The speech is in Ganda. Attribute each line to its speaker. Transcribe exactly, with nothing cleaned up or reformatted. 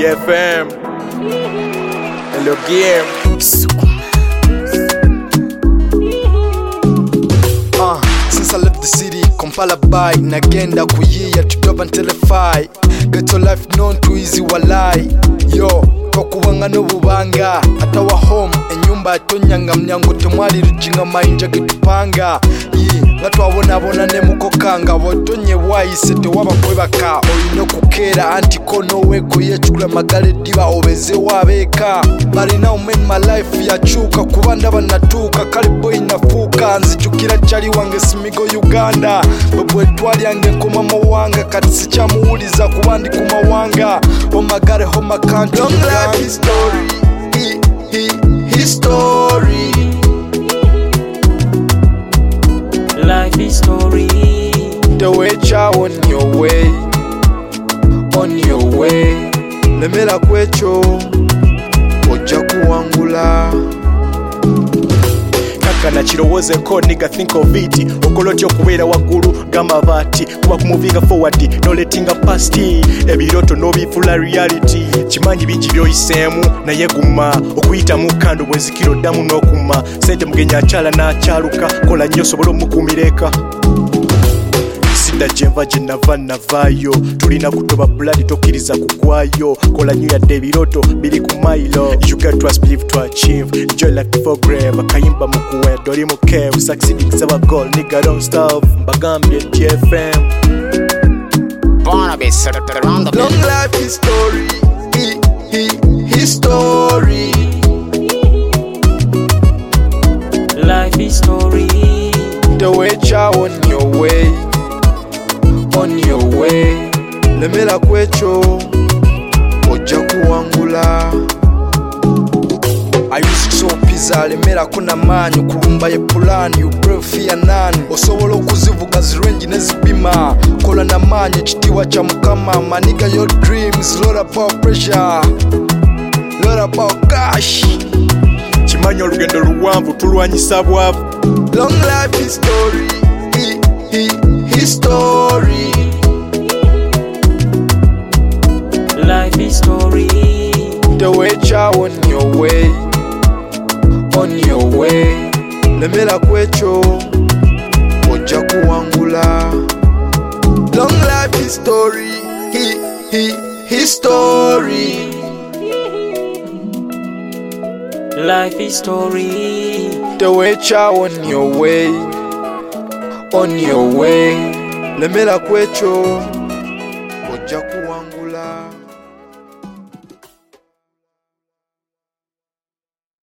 Speaker 1: D F M. Hello game.
Speaker 2: Uh, since I left the city, Kampala by nagenda kuyiya to Durban Telefy. Ghetto life known too easy walai. Yo, tokubanga n'obubanga atawa home enyumba atonyanga mnyango temwali rijinga mayinja getupanga yi nga twabonabona ne mukokanga botonye bwayise tewaba kwebaka olina okukeera anti kono weko yechukula magale diba obeze wabeka but now man my life yachuka kuba ndaba natuuka kale boy nafuuka nzijukira chali wange simigo Uganda bwe twali yange nkoma mawanga kati sikyamuwuliza kuba ndi ku mawanga oh my god oh my country long life history he, he, history
Speaker 3: life history
Speaker 2: the way cha on your way on your way lemela kwecho ojja kuwangula
Speaker 1: Kana chirowoze ko nigga think of it okolotyo kubeera waggulu gamba bati kuba kumuvinga forward no letting a past ebiroto no bifula reality chimanyi bingi byoyiseemu naye guma okuyita mu kando bwezikiro damu n'okuma sente mugenya achala n'achaluka kola nnyo sobola omukumireka sida jeva jenava navayo tulina kutoba blood tokiriza kugwayo kola nnyo yadde ebiroto biri ku mailo you get to believe to achieve enjoy life for grave kayimba mukuwe doli mukevu succeeding saba goal nigga don't stop mbagambye D F M
Speaker 4: Barnabas around the
Speaker 2: long life history he, he, history
Speaker 3: life history
Speaker 2: the way cha on your way on your way lemela kwecho ojja kuwangula I used to so pizza lemela kuna manyu kulumba ye plan you brave fear none osobola okuzivuga zirengi nezibima kola na manyu kitiwa cha mukama maniga your dreams lot about pressure lot about cash
Speaker 1: chimanyi olugendo luwanvu tulwanyisa bwavu
Speaker 2: long life history he, he, history
Speaker 3: life history
Speaker 2: the way cha on your way on your way lemela kwecho ojja kuwangula long life history he, he, history
Speaker 3: life history
Speaker 2: the way cha on your way on your way lemela kwecho ojja kuwangula